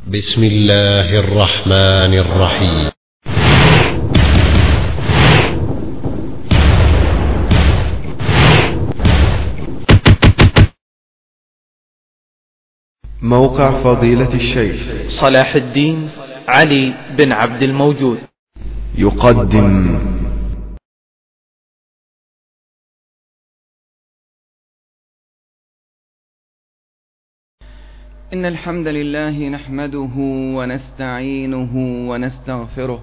بسم الله الرحمن الرحيم. موقع فضيلة الشيخ صلاح الدين علي بن عبد الموجود يقدم إن الحمد لله نحمده ونستعينه ونستغفره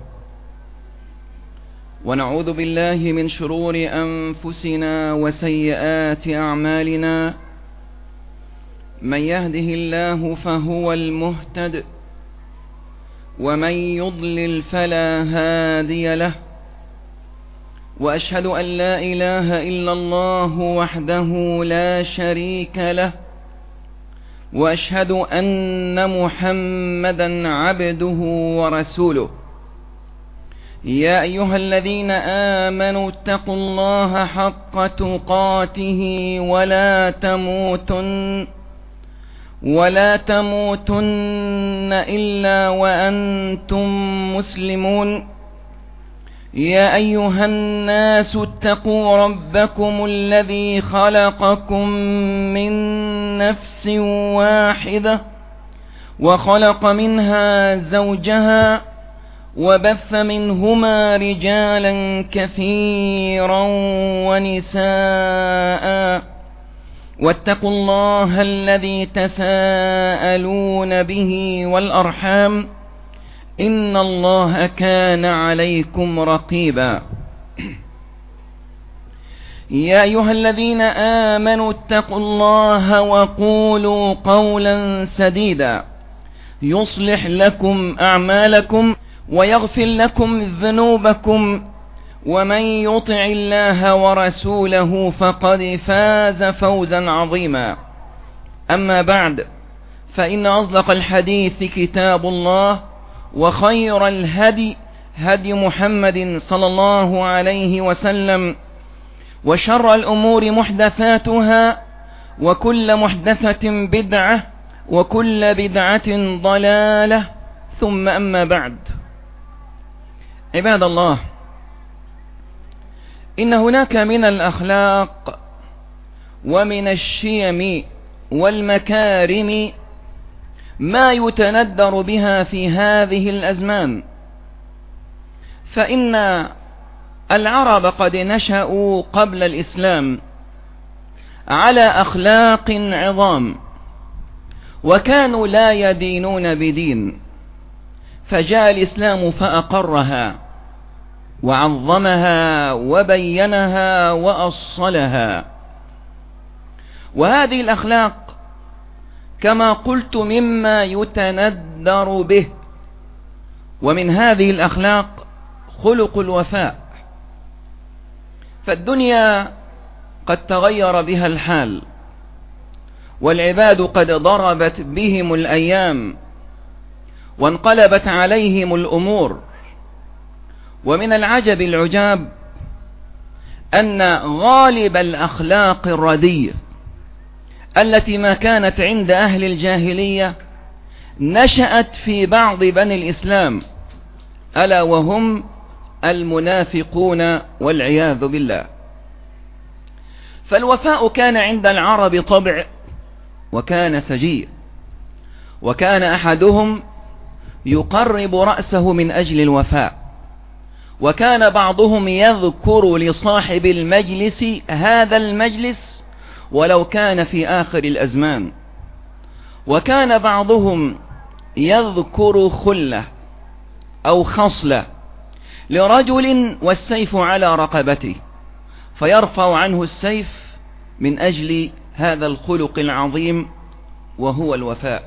ونعوذ بالله من شرور أنفسنا وسيئات أعمالنا. من يهده الله فهو المهتد ومن يضلل فلا هادي له، وأشهد أن لا إله إلا الله وحده لا شريك له، وأشهد أن محمدا عبده ورسوله. يا أيها الذين آمنوا اتقوا الله حق تقاته ولا تموتن إلا وأنتم مسلمون. يا أيها الناس اتقوا ربكم الذي خلقكم من نفس واحدة وخلق منها زوجها وبث منهما رجالا كثيرا ونساء، واتقوا الله الذي تساءلون به والأرحام إن الله كان عليكم رقيبا. يا أيها الذين آمنوا اتقوا الله وقولوا قولا سديدا يصلح لكم أعمالكم ويغفر لكم ذنوبكم، ومن يطع الله ورسوله فقد فاز فوزا عظيما. أما بعد، فإن أصدق الحديث كتاب الله، وخير الهدي هدي محمد صلى الله عليه وسلم، وشر الأمور محدثاتها، وكل محدثة بدعة، وكل بدعة ضلالة، ثم أما بعد. عباد الله، إن هناك من الأخلاق ومن الشيم والمكارم ما يتندر بها في هذه الأزمان، فإن العرب قد نشأوا قبل الإسلام على أخلاق عظام، وكانوا لا يدينون بدين، فجاء الإسلام فأقرها وعظمها وبينها وأصلها. وهذه الأخلاق كما قلت مما يتندر به، ومن هذه الأخلاق خلق الوفاء. فالدنيا قد تغير بها الحال، والعباد قد ضربت بهم الأيام، وانقلبت عليهم الأمور. ومن العجب العجاب أن غالب الأخلاق الرديئة التي ما كانت عند أهل الجاهلية نشأت في بعض بني الإسلام، ألا وهم المنافقون والعياذ بالله. فالوفاء كان عند العرب طبع، وكان سجيء، وكان أحدهم يقرب رأسه من أجل الوفاء، وكان بعضهم يذكر لصاحب المجلس هذا المجلس ولو كان في آخر الأزمان، وكان بعضهم يذكر خلة أو خصلة لرجل والسيف على رقبته، فيرفع عنه السيف من أجل هذا الخلق العظيم وهو الوفاء.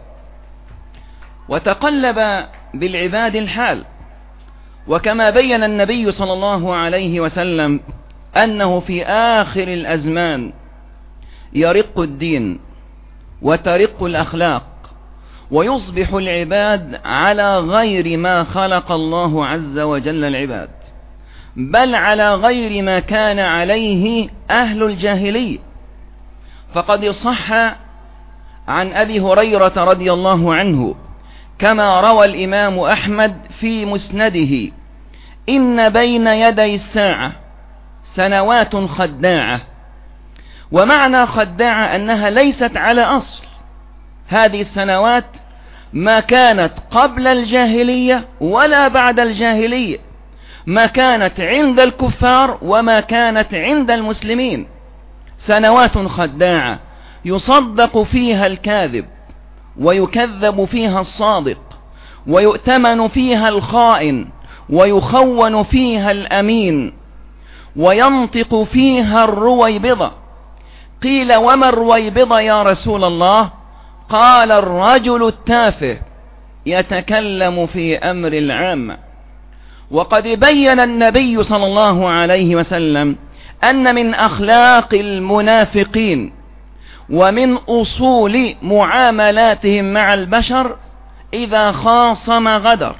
وتقلب بالعباد الحال، وكما بين النبي صلى الله عليه وسلم أنه في آخر الأزمان يرق الدين وترق الأخلاق، ويصبح العباد على غير ما خلق الله عز وجل العباد، بل على غير ما كان عليه أهل الجاهلية. فقد صح عن أبي هريرة رضي الله عنه كما روى الإمام أحمد في مسنده: إن بين يدي الساعة سنوات خداعة. ومعنى خداعة أنها ليست على أصل. هذه السنوات ما كانت قبل الجاهلية ولا بعد الجاهلية، ما كانت عند الكفار وما كانت عند المسلمين. سنوات خداعة يصدق فيها الكاذب ويكذب فيها الصادق، ويؤتمن فيها الخائن ويخون فيها الأمين، وينطق فيها الرويبضة. قيل: وما الرويبضة يا رسول الله؟ قال: الرجل التافه يتكلم في أمر العامة. وقد بين النبي صلى الله عليه وسلم أن من أخلاق المنافقين ومن أصول معاملاتهم مع البشر إذا خاصم غدر.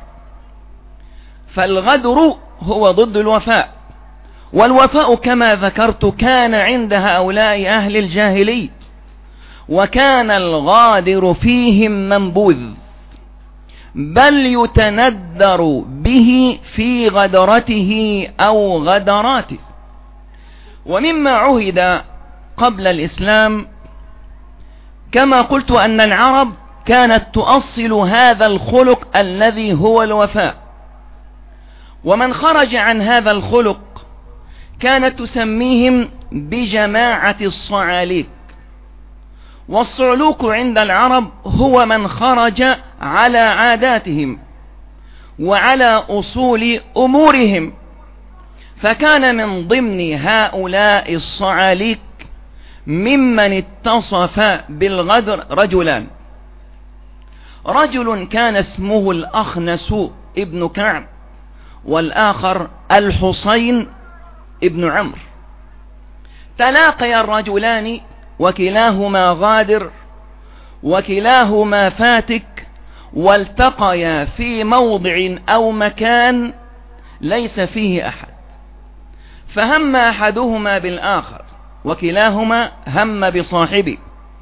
فالغدر هو ضد الوفاء، والوفاء كما ذكرت كان عند هؤلاء أهل الجاهلية، وكان الغادر فيهم منبوذ، بل يتندر به في غدرته أو غدراته. ومما عهد قبل الإسلام كما قلت أن العرب كانت تؤصل هذا الخلق الذي هو الوفاء، ومن خرج عن هذا الخلق كانت تسميهم بجماعة الصعاليك. والصعلوك عند العرب هو من خرج على عاداتهم وعلى أصول أمورهم. فكان من ضمن هؤلاء الصعاليك ممن اتصف بالغدر رجلان: رجل كان اسمه الأخنس ابن كعب، والآخر الحصين ابن عمرو. تلاقي الرجلان وكلاهما غادر وكلاهما فاتك، والتقيا في موضع أو مكان ليس فيه أحد، فهم أحدهما بالآخر وكلاهما هم بصاحبه.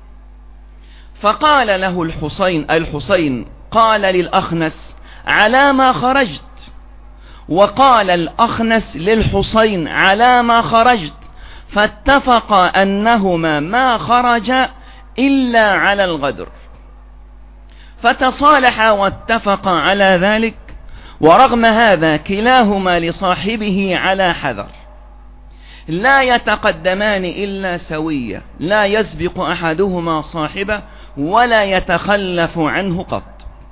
فقال له الحصين قال للأخنس: على ما خرجت؟ وقال الأخنس للحصين: على ما خرجت؟ فاتفقا أنهما ما خرجا إلا على الغدر، فتصالحا واتفقا على ذلك. ورغم هذا كلاهما لصاحبه على حذر، لا يتقدمان إلا سوية، لا يسبق أحدهما صاحبه ولا يتخلف عنه قط.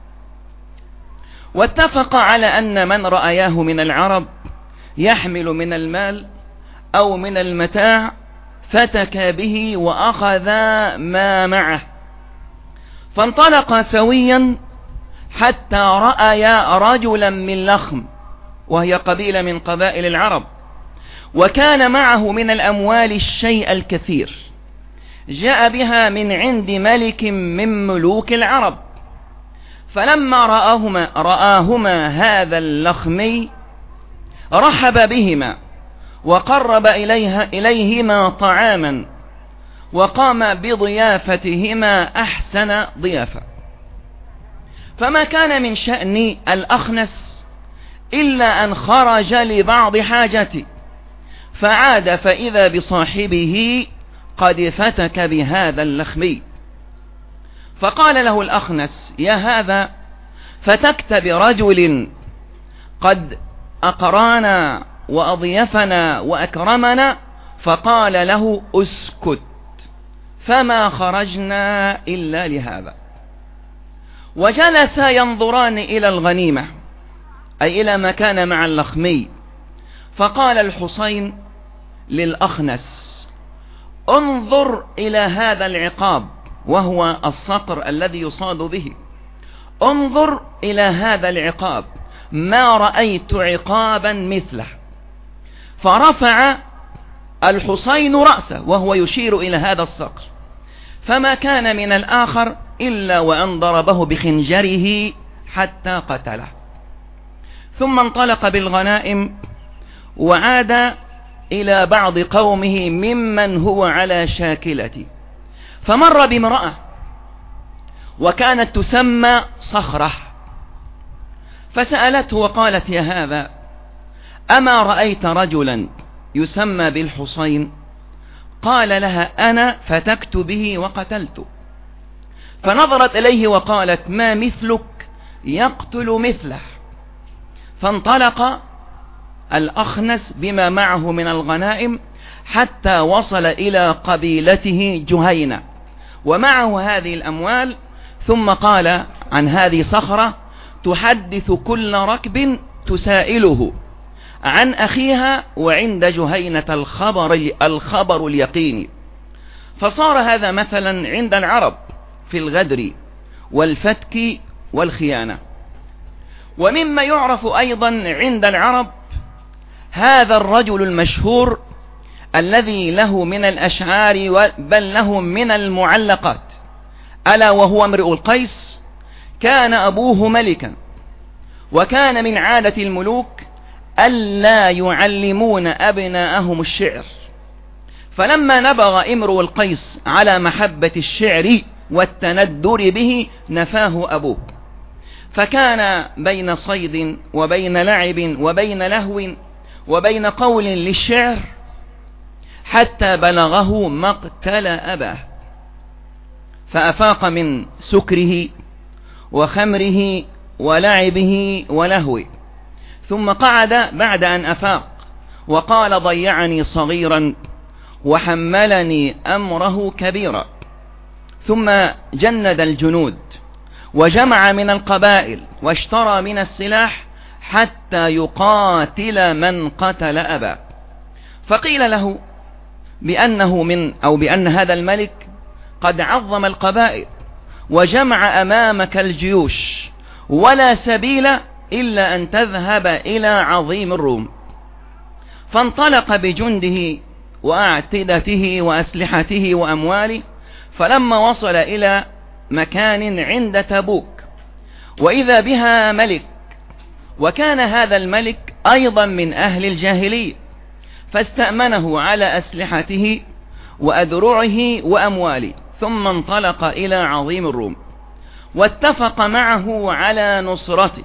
واتفق على أن من رأياه من العرب يحمل من المال أو من المتاع فتك به وأخذ ما معه، فانطلق سويا حتى رأيا رجلا من لخم، وهي قبيلة من قبائل العرب، وكان معه من الأموال الشيء الكثير، جاء بها من عند ملك من ملوك العرب. فلما رآهما هذا اللخمي رحب بهما وقرب إليهما طعاما، وقام بضيافتهما أحسن ضيافة. فما كان من شأن الأخنس إلا أن خرج لبعض حاجته، فعاد فإذا بصاحبه قد فتك بهذا اللخمي. فقال له الأخنس: يا هذا، فتكت برجل قد أقرانا وأضيفنا وأكرمنا؟ فقال له: اسكت، فما خرجنا إلا لهذا. وجلسا ينظران إلى الغنيمة، أي إلى ما كان مع اللخمي. فقال الحصين للأخنس: انظر إلى هذا العقاب، وهو الصقر الذي يصاد به. انظر إلى هذا العقاب، ما رأيت عقابا مثله. فرفع الحصين رأسه وهو يشير إلى هذا الصقر، فما كان من الآخر إلا وأن ضربه بخنجره حتى قتله. ثم انطلق بالغنائم وعاد إلى بعض قومه ممن هو على شاكلته، فمر بامرأة وكانت تسمى صخرة، فسألته وقالت: يا هذا، أما رأيت رجلا يسمى بالحصين؟ قال لها: أنا فتكت به وقتلته. فنظرت إليه وقالت: ما مثلك يقتل مثله. فانطلق الأخنس بما معه من الغنائم حتى وصل إلى قبيلته جهينة ومعه هذه الأموال، ثم قال عن هذه صخرة تحدث كل ركب تسائله عن أخيها، وعند جهينة الخبر اليقيني. فصار هذا مثلا عند العرب في الغدر والفتك والخيانة. ومما يعرف أيضا عند العرب هذا الرجل المشهور الذي له من الأشعار بل له من المعلقات، ألا وهو امرؤ القيس. كان أبوه ملكا، وكان من عادة الملوك ألا يعلمون أبناءهم الشعر، فلما نبغ امرؤ القيس على محبة الشعر والتندر به نفاه أبوه، فكان بين صيد وبين لعب وبين لهو وبين قول للشعر حتى بلغه مقتل أباه، فأفاق من سكره وخمره ولعبه ولهوه، ثم قعد بعد أن أفاق وقال: ضيعني صغيرا وحملني أمره كبيرا. ثم جند الجنود وجمع من القبائل واشترى من السلاح حتى يقاتل من قتل أباه. فقيل له بأن هذا الملك قد عظم القبائل وجمع أمامك الجيوش، ولا سبيل إلا أن تذهب إلى عظيم الروم. فانطلق بجنده وأعتدته وأسلحته وأمواله، فلما وصل إلى مكان عند تبوك وإذا بها ملك، وكان هذا الملك أيضا من أهل الجاهلية، فاستأمنه على أسلحته وأذرعه وأمواله، ثم انطلق إلى عظيم الروم واتفق معه على نصرته.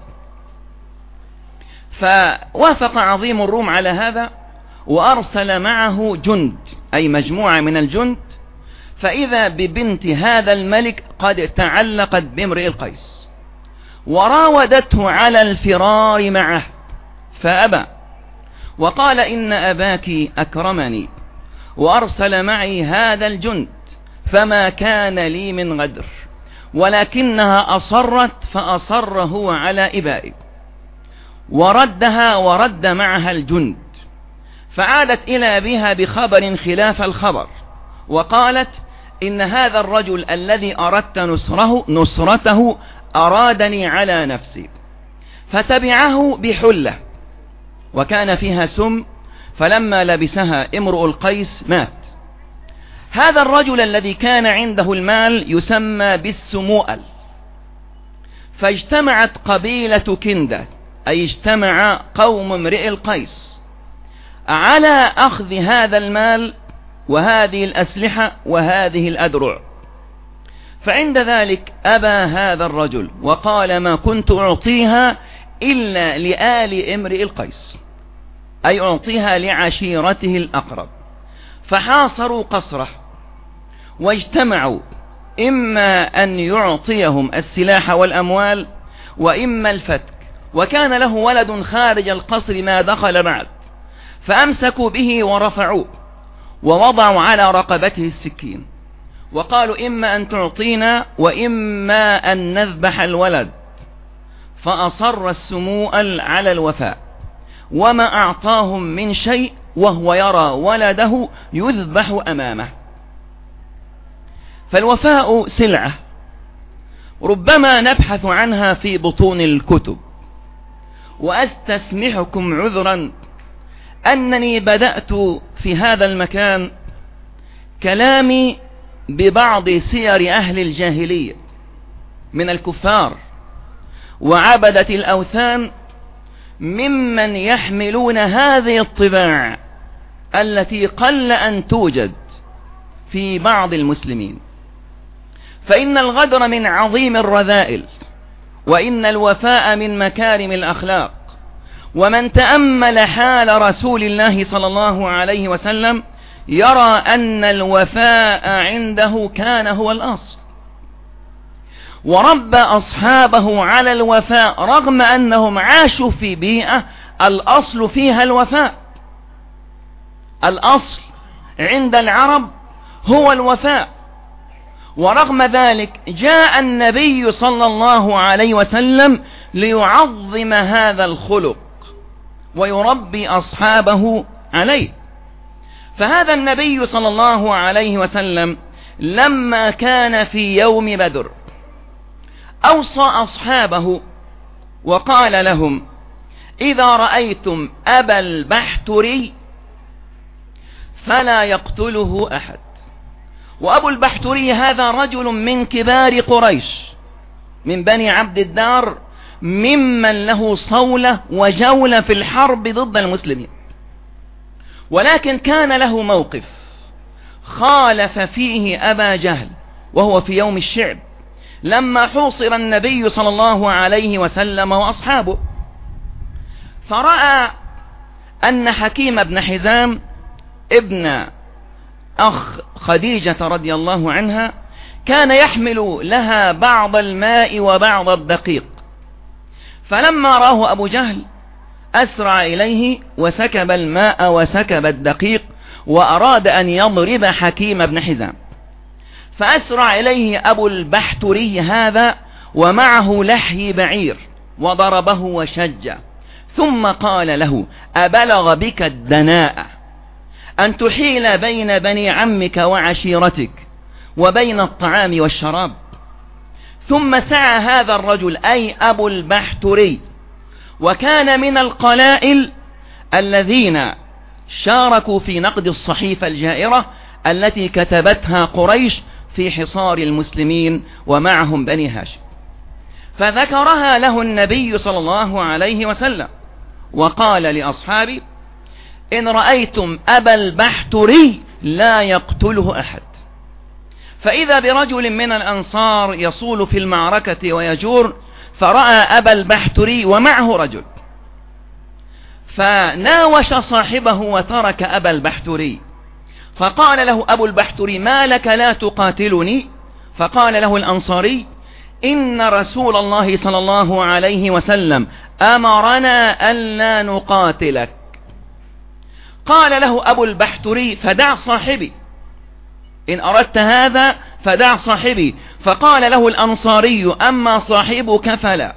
فوافق عظيم الروم على هذا وأرسل معه جند، أي مجموعة من الجند، فإذا ببنت هذا الملك قد تعلقت بامرئ القيس وراودته على الفرار معه فأبى، وقال: إن أباك أكرمني وأرسل معي هذا الجند، فما كان لي من غدر، ولكنها أصرت فأصر هو على إبائه، وردها ورد معها الجند، فعادت إلى أبيها بخبر خلاف الخبر، وقالت: إن هذا الرجل الذي أردت نصرته أرادني على نفسي. فتبعه بحلة وكان فيها سم، فلما لبسها امرؤ القيس مات. هذا الرجل الذي كان عنده المال يسمى بالسموأل. فاجتمعت قبيلة كندة، أي اجتمع قوم امرئ القيس على أخذ هذا المال وهذه الأسلحة وهذه الأدرع. فعند ذلك أبى هذا الرجل وقال: ما كنت أعطيها إلا لآل امرئ القيس، أي أعطيها لعشيرته الأقرب. فحاصروا قصره واجتمعوا إما أن يعطيهم السلاح والأموال وإما الفتك، وكان له ولد خارج القصر ما دخل بعد، فأمسكوا به ورفعوه ووضعوا على رقبته السكين وقالوا: إما أن تعطينا وإما أن نذبح الولد. فأصر السموأل على الوفاء، وما أعطاهم من شيء وهو يرى ولده يذبح أمامه. فالوفاء سلعة ربما نبحث عنها في بطون الكتب، وأستسمحكم عذرا أنني بدأت في هذا المكان كلامي ببعض سير أهل الجاهلية من الكفار وعبدة الأوثان، ممن يحملون هذه الطباع التي قل أن توجد في بعض المسلمين. فإن الغدر من عظيم الرذائل وإن الوفاء من مكارم الأخلاق. ومن تأمل حال رسول الله صلى الله عليه وسلم يرى أن الوفاء عنده كان هو الأصل، وربى أصحابه على الوفاء رغم أنهم عاشوا في بيئة الأصل فيها الوفاء. الأصل عند العرب هو الوفاء، ورغم ذلك جاء النبي صلى الله عليه وسلم ليعظم هذا الخلق ويربي أصحابه عليه. فهذا النبي صلى الله عليه وسلم لما كان في يوم بدر أوصى أصحابه وقال لهم: إذا رأيتم أبا البحتري فلا يقتله أحد. وأبو البحتري هذا رجل من كبار قريش، من بني عبد الدار، ممن له صولة وجولة في الحرب ضد المسلمين، ولكن كان له موقف خالف فيه أبا جهل، وهو في يوم الشعب لما حوصر النبي صلى الله عليه وسلم وأصحابه، فرأى أن حكيم بن حزام ابن أخ خديجة رضي الله عنها كان يحمل لها بعض الماء وبعض الدقيق، فلما راه أبو جهل أسرع إليه وسكب الماء وسكب الدقيق وأراد أن يضرب حكيم بن حزام، فأسرع إليه أبو البحتري هذا ومعه لحي بعير وضربه وشجه، ثم قال له: أبلغ بك الدناءة أن تحيل بين بني عمك وعشيرتك وبين الطعام والشراب؟ ثم سعى هذا الرجل أي أبو البحتري، وكان من القلائل الذين شاركوا في نقد الصحيفة الجائرة التي كتبتها قريش في حصار المسلمين ومعهم بني هاشم، فذكرها له النبي صلى الله عليه وسلم وقال لأصحابه: إن رأيتم أبا البحتري لا يقتله أحد. فإذا برجل من الأنصار يصول في المعركة ويجور، فرأى أبا البحتري ومعه رجل، فناوش صاحبه وترك أبا البحتري، فقال له أبو البحتري: ما لك لا تقاتلني؟ فقال له الأنصاري: إن رسول الله صلى الله عليه وسلم أمرنا ألا نقاتلك. قال له أبو البحتري: فدع صاحبي، إن أردت هذا فدع صاحبي. فقال له الأنصاري: أما صاحبك فلا.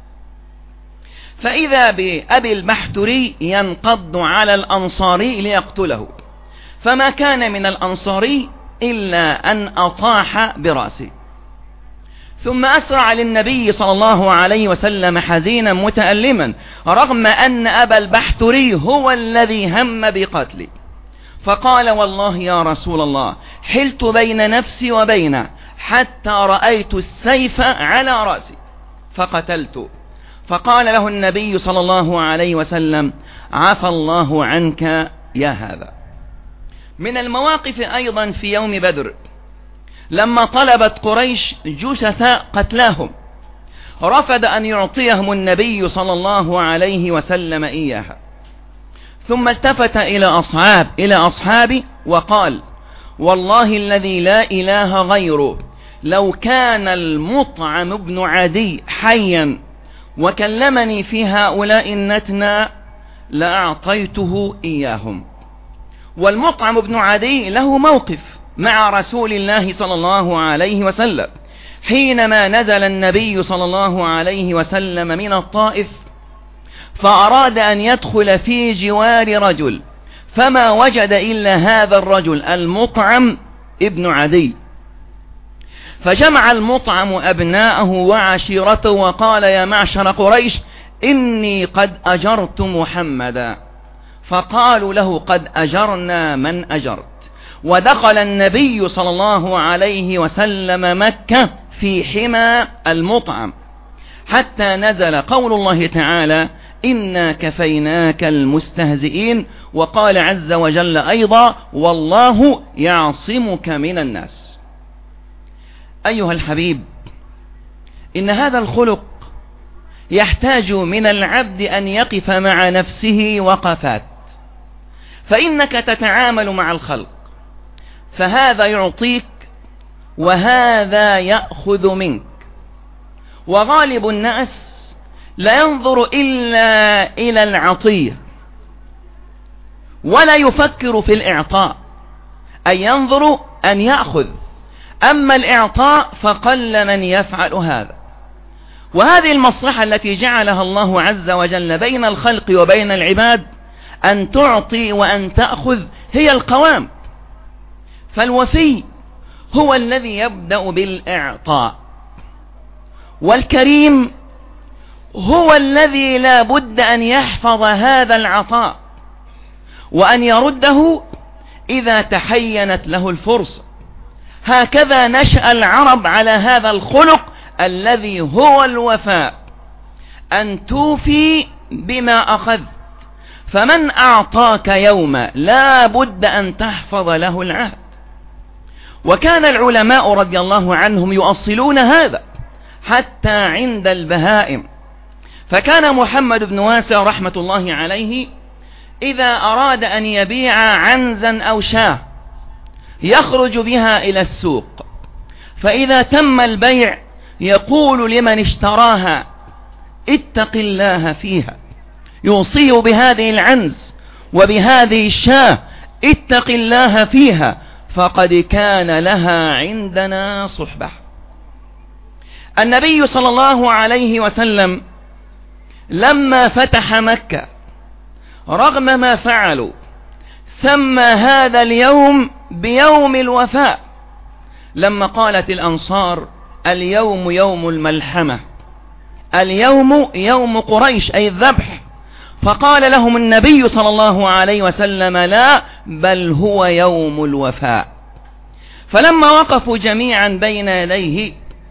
فإذا بأبي البحتري ينقض على الأنصاري ليقتله، فما كان من الأنصاري إلا أن أطاح برأسه، ثم أسرع للنبي صلى الله عليه وسلم حزينا متألما، رغم أن أبا البحتري هو الذي هم بقتله، فقال: والله يا رسول الله حلت بين نفسي وبينه حتى رأيت السيف على رأسي فقتلت. فقال له النبي صلى الله عليه وسلم: عفى الله عنك يا هذا. من المواقف أيضا في يوم بدر لما طلبت قريش جثثاء قتلاهم، رفض أن يعطيهم النبي صلى الله عليه وسلم إياها، ثم التفت إلى أصحابه وقال: والله الذي لا إله غيره لو كان المطعم بن عدي حيا وكلمني في هؤلاء النتنى لأعطيته إياهم. والمطعم بن عدي له موقف مع رسول الله صلى الله عليه وسلم حينما نزل النبي صلى الله عليه وسلم من الطائف، فأراد أن يدخل في جوار رجل، فما وجد إلا هذا الرجل المطعم ابن عدي، فجمع المطعم أبناءه وعشيرته وقال: يا معشر قريش إني قد أجرت محمدا. فقالوا له: قد أجرنا من أجرت. ودخل النبي صلى الله عليه وسلم مكة في حمى المطعم حتى نزل قول الله تعالى: إنا كفيناك المستهزئين. وقال عز وجل أيضا: والله يعصمك من الناس. أيها الحبيب، إن هذا الخلق يحتاج من العبد أن يقف مع نفسه وقفات، فإنك تتعامل مع الخلق، فهذا يعطيك وهذا يأخذ منك، وغالب الناس لا ينظر إلا إلى العطية ولا يفكر في الإعطاء، أي ينظر أن يأخذ، أما الإعطاء فقل من يفعل هذا. وهذه المصلحة التي جعلها الله عز وجل بين الخلق وبين العباد، أن تعطي وأن تأخذ، هي القوام. فالوفي هو الذي يبدأ بالإعطاء، والكريم هو الذي لا بد أن يحفظ هذا العطاء وأن يرده إذا تحينت له الفرصة. هكذا نشأ العرب على هذا الخلق الذي هو الوفاء، أن توفي بما أخذت، فمن أعطاك يوما لا بد أن تحفظ له العهد. وكان العلماء رضي الله عنهم يؤصلون هذا حتى عند البهائم، فكان محمد بن واسع رحمة الله عليه إذا أراد أن يبيع عنزا أو شاة يخرج بها إلى السوق، فإذا تم البيع يقول لمن اشتراها: اتق الله فيها، يوصي بهذه العنز وبهذه الشاة: اتق الله فيها فقد كان لها عندنا صحبة. النبي صلى الله عليه وسلم لما فتح مكة رغم ما فعلوا سمى هذا اليوم بيوم الوفاء، لما قالت الأنصار: اليوم يوم الملحمة، اليوم يوم قريش أي الذبح، فقال لهم النبي صلى الله عليه وسلم: لا، بل هو يوم الوفاء. فلما وقفوا جميعا بين يديه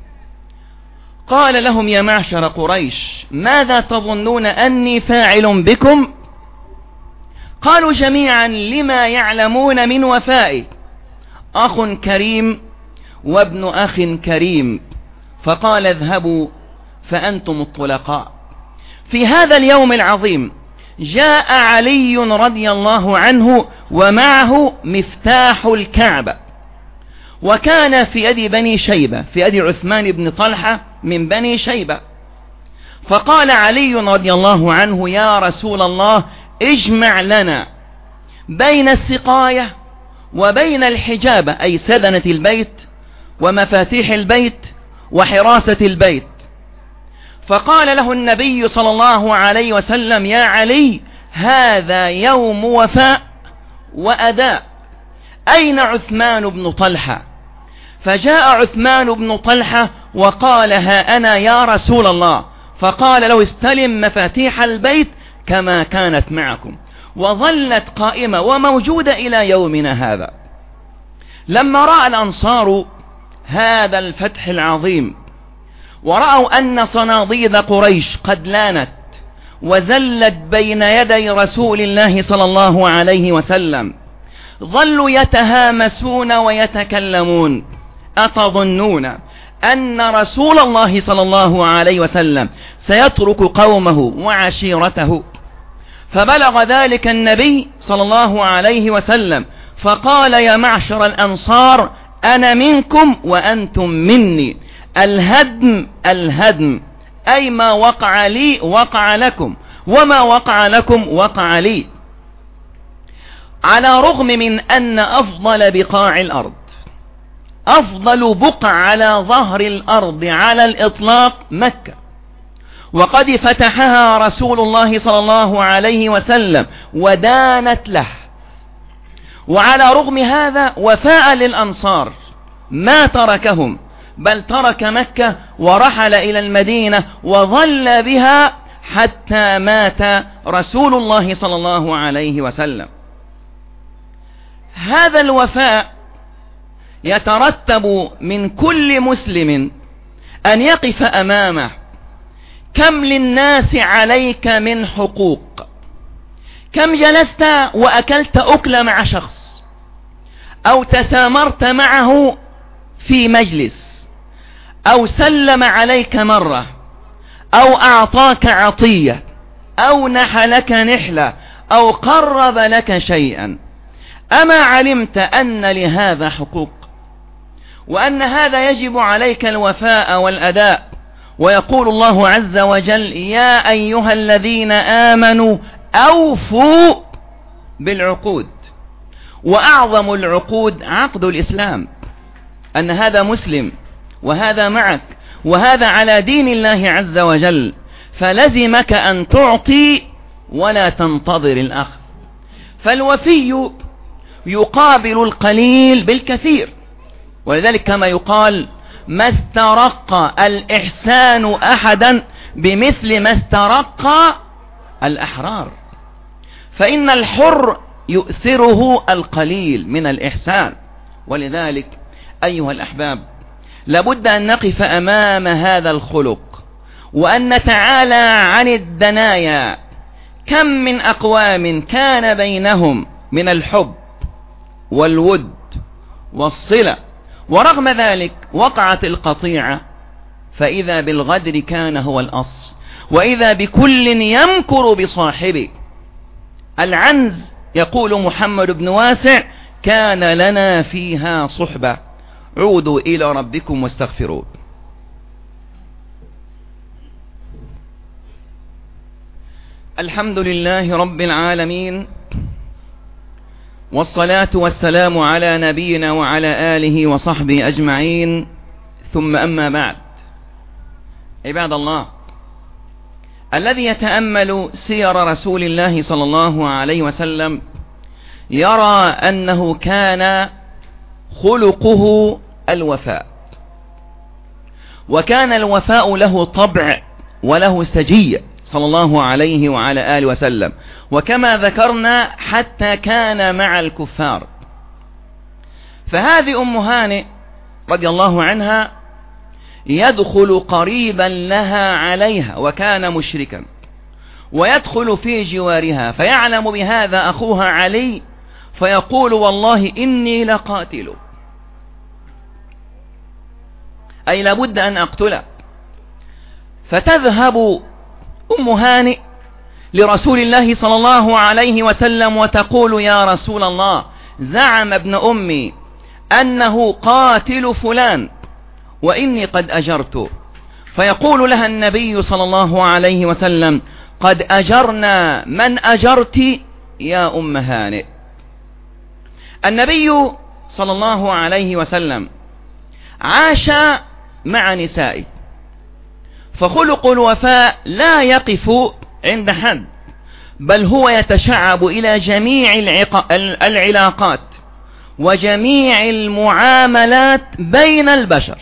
قال لهم: يا معشر قريش، ماذا تظنون أني فاعل بكم؟ قالوا جميعا: لما يعلمون من وفائي، أخ كريم وابن أخ كريم. فقال: اذهبوا فأنتم الطلقاء. في هذا اليوم العظيم جاء علي رضي الله عنه ومعه مفتاح الكعبة، وكان في يد بني شيبة، في يد عثمان بن طلحة من بني شيبة. فقال علي رضي الله عنه: يا رسول الله، اجمع لنا بين السقاية وبين الحجابة، أي سدنة البيت ومفاتيح البيت وحراسة البيت. فقال له النبي صلى الله عليه وسلم: يا علي، هذا يوم وفاء وأداء، أين عثمان بن طلحة؟ فجاء عثمان بن طلحة وقال: ها أنا يا رسول الله. فقال له: استلم مفاتيح البيت كما كانت معكم، وظلت قائمة وموجودة إلى يومنا هذا. لما رأى الأنصار هذا الفتح العظيم ورأوا أن صناديد قريش قد لانت وزلت بين يدي رسول الله صلى الله عليه وسلم، ظلوا يتهامسون ويتكلمون: أتظنون أن رسول الله صلى الله عليه وسلم سيترك قومه وعشيرته؟ فبلغ ذلك النبي صلى الله عليه وسلم فقال: يا معشر الأنصار، أنا منكم وأنتم مني، الهدم الهدم، أي ما وقع لي وقع لكم، وما وقع لكم وقع لي. على رغم من أن أفضل بقاع الأرض، أفضل بقع على ظهر الأرض على الإطلاق مكة، وقد فتحها رسول الله صلى الله عليه وسلم ودانت له، وعلى رغم هذا وفاء للأنصار ما تركهم، بل ترك مكة ورحل إلى المدينة وظل بها حتى مات رسول الله صلى الله عليه وسلم. هذا الوفاء يترتب من كل مسلم أن يقف أمامه: كم للناس عليك من حقوق؟ كم جلست وأكلت أكل مع شخص، أو تسامرت معه في مجلس، أو سلم عليك مرة، أو أعطاك عطية أو نحلك نحلة أو قرب لك شيئا، أما علمت أن لهذا حقوق، وأن هذا يجب عليك الوفاء والأداء؟ ويقول الله عز وجل: يا أيها الذين آمنوا أوفوا بالعقود. وأعظم العقود عقد الإسلام، أن هذا مسلم وهذا معك وهذا على دين الله عز وجل، فلزمك أن تعطي ولا تنتظر الأخذ. فالوفي يقابل القليل بالكثير، ولذلك كما يقال: ما استرق الإحسان أحدا بمثل ما استرق الأحرار. فإن الحر يؤثره القليل من الإحسان. ولذلك أيها الأحباب، لابد أن نقف أمام هذا الخلق وأن نتعالى عن الدنايا. كم من أقوام كان بينهم من الحب والود والصلة، ورغم ذلك وقعت القطيعة، فإذا بالغدر كان هو الأصل، وإذا بكل يمكر بصاحبه. العنز يقول محمد بن واسع: كان لنا فيها صحبة، عودوا إلى ربكم واستغفروه. الحمد لله رب العالمين، والصلاة والسلام على نبينا وعلى آله وصحبه أجمعين، ثم أما بعد. عباد الله، الذي يتأمل سير رسول الله صلى الله عليه وسلم يرى أنه كان خلقه الوفاء، وكان الوفاء له طبع وله سجية صلى الله عليه وعلى آله وسلم. وكما ذكرنا حتى كان مع الكفار. فهذه أم هانئ رضي الله عنها يدخل قريبا لها عليها، وكان مشركا، ويدخل في جوارها، فيعلم بهذا أخوها علي، فيقول: والله إني لقاتل، أي لابد أن أقتله. فتذهب أم هانئ لرسول الله صلى الله عليه وسلم وتقول: يا رسول الله، زعم ابن أمي أنه قاتل فلان وإني قد أجرته. فيقول لها النبي صلى الله عليه وسلم: قد أجرنا من أجرت يا أم هانئ. النبي صلى الله عليه وسلم عاش مع نسائه، فخلق الوفاء لا يقف عند حد، بل هو يتشعب إلى جميع العلاقات وجميع المعاملات بين البشر،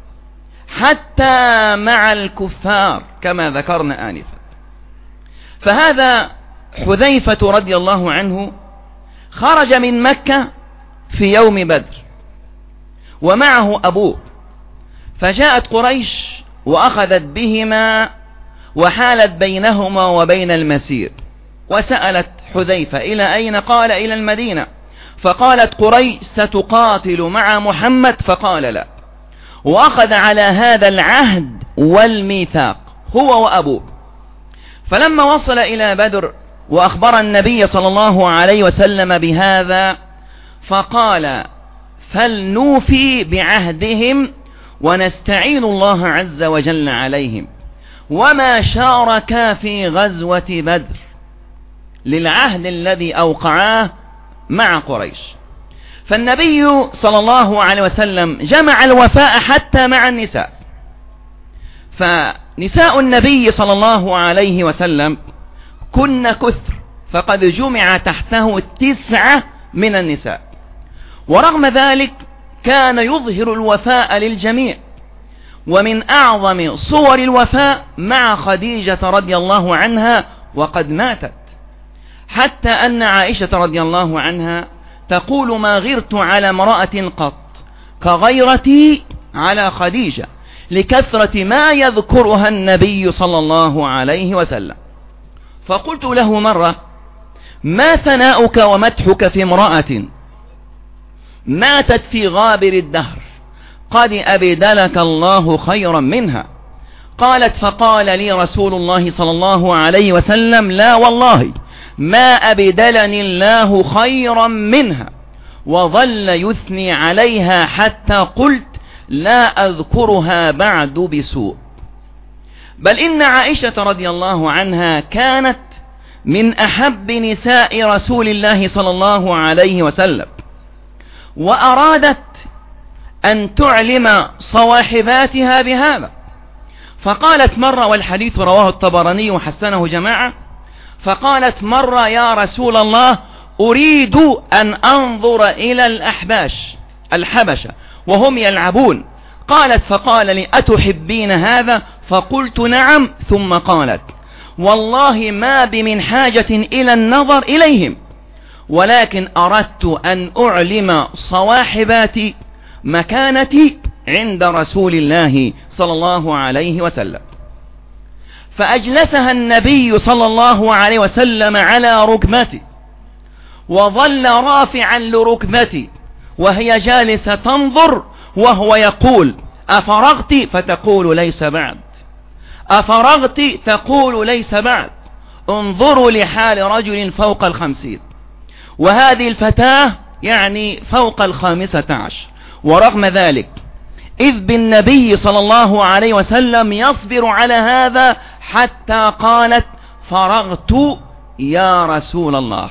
حتى مع الكفار كما ذكرنا آنفا. فهذا حذيفة رضي الله عنه خرج من مكة في يوم بدر ومعه أبوه، فجاءت قريش وأخذت بهما وحالت بينهما وبين المسير، وسألت حذيفة: إلى أين؟ قال: إلى المدينة. فقالت قريش: ستقاتل مع محمد؟ فقال: لا. وأخذ على هذا العهد والميثاق هو وأبوه. فلما وصل إلى بدر وأخبر النبي صلى الله عليه وسلم بهذا، فقال: فلنوفي بعهدهم ونستعين الله عز وجل عليهم. وما شاركا في غزوة بدر للعهد الذي أوقعاه مع قريش. فالنبي صلى الله عليه وسلم جمع الوفاء حتى مع النساء. فنساء النبي صلى الله عليه وسلم كن كثر، فقد جمع تحته 9 من النساء، ورغم ذلك كان يظهر الوفاء للجميع. ومن أعظم صور الوفاء مع خديجة رضي الله عنها وقد ماتت، حتى أن عائشة رضي الله عنها تقول: ما غرت على امرأة قط كغيرتي على خديجة، لكثرة ما يذكرها النبي صلى الله عليه وسلم. فقلت له مرة: ما ثناؤك ومدحك في امرأة ماتت في غابر الدهر قد أبدلك الله خيرا منها؟ قالت فقال لي رسول الله صلى الله عليه وسلم لا والله ما أبدلني الله خيرا منها، وظل يثني عليها حتى قلت لا أذكرها بعد بسوء. بل إن عائشة رضي الله عنها كانت من أحب نساء رسول الله صلى الله عليه وسلم، وأرادت أن تعلم صواحباتها بهذا، فقالت مرة، والحديث رواه الطبراني وحسنه جماعة، فقالت مرة يا رسول الله أريد أن أنظر إلى الحبشة وهم يلعبون. قالت فقال لي أتحبين هذا؟ فقلت نعم. ثم قالت والله ما بمن حاجة إلى النظر إليهم، ولكن أردت أن أعلم صواحباتي مكانتي عند رسول الله صلى الله عليه وسلم. فأجلسها النبي صلى الله عليه وسلم على ركبتي، وظل رافعا لركبتي وهي جالسة تنظر، وهو يقول أفرغت؟ فتقول ليس بعد. أفرغت؟ تقول ليس بعد. انظروا لحال رجل فوق 50، وهذه الفتاة يعني فوق 15. ورغم ذلك إذ بالنبي صلى الله عليه وسلم يصبر على هذا حتى قالت فرغت يا رسول الله.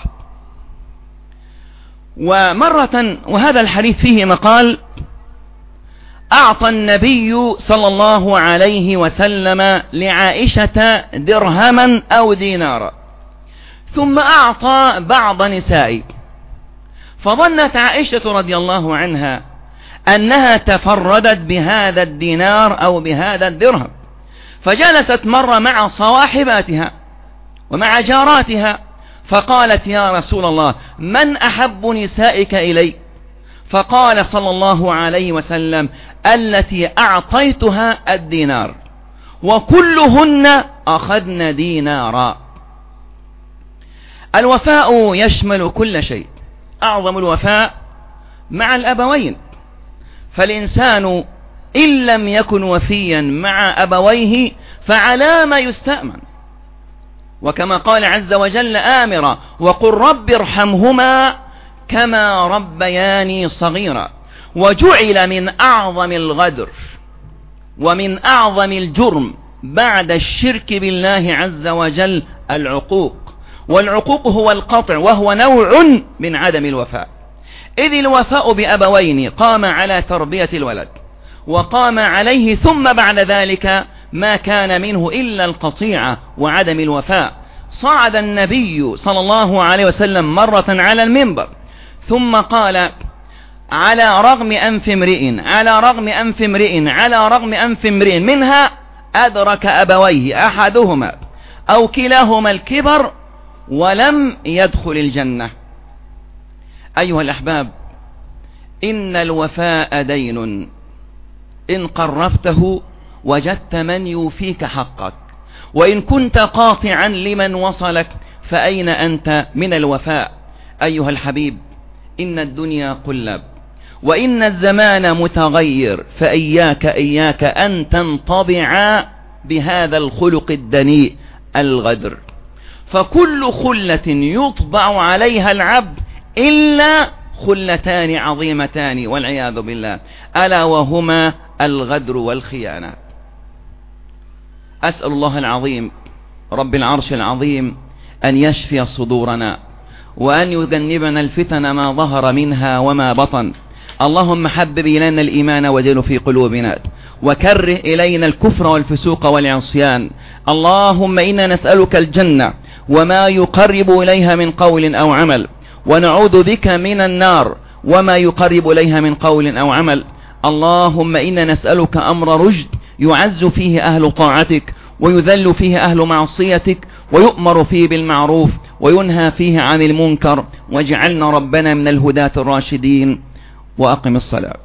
ومرة، وهذا الحديث فيه مقال، أعطى النبي صلى الله عليه وسلم لعائشة درهما أو دينارا، ثم أعطى بعض نسائه، فظنت عائشة رضي الله عنها أنها تفردت بهذا الدينار أو بهذا الدرهم، فجلست مرة مع صواحباتها ومع جاراتها، فقالت يا رسول الله من أحب نسائك إلي؟ فقال صلى الله عليه وسلم التي أعطيتها الدينار، وكلهن أخذن دينارا. الوفاء يشمل كل شيء، أعظم الوفاء مع الأبوين، فالإنسان إن لم يكن وفيا مع أبويه فعلى ما يستأمن. وكما قال عز وجل آمرا وقل رب ارحمهما كما ربياني صغيرا. وجعل من أعظم الغدر ومن أعظم الجرم بعد الشرك بالله عز وجل العقوق، والعقوق هو القطع، وهو نوع من عدم الوفاء. إذ الوفاء بأبوين قام على تربية الولد وقام عليه، ثم بعد ذلك ما كان منه إلا القطيعة وعدم الوفاء. صعد النبي صلى الله عليه وسلم مرة على المنبر ثم قال على رغم أنف امرئ، على رغم أنف امرئ، على رغم أنف امرئ منها أدرك أبويه أحدهما أو كلاهما الكبر ولم يدخل الجنة. أيها الأحباب، إن الوفاء دين، إن قربته وجدت من يوفيك حقك، وإن كنت قاطعا لمن وصلك فأين أنت من الوفاء؟ أيها الحبيب، إن الدنيا قلب، وإن الزمان متغير، فإياك أن تنطبع بهذا الخلق الدنيء الغدر، فكل خلة يطبع عليها العبد إلا خلتان عظيمتان والعياذ بالله، ألا وهما الغدر والخيانة. أسأل الله العظيم رب العرش العظيم أن يشفي صدورنا، وأن يجنبنا الفتن ما ظهر منها وما بطن. اللهم حبب إلينا الإيمان وزينه في قلوبنا، وكره إلينا الكفر والفسوق والعصيان. اللهم إنا نسألك الجنة وما يقرب إليها من قول أو عمل، ونعوذ بك من النار وما يقرب إليها من قول أو عمل. اللهم إنا نسألك أمر رشد يعز فيه أهل طاعتك ويذل فيه أهل معصيتك، ويؤمر فيه بالمعروف وينهى فيه عن المنكر، واجعلنا ربنا من الهداة الراشدين. وأقم الصلاة.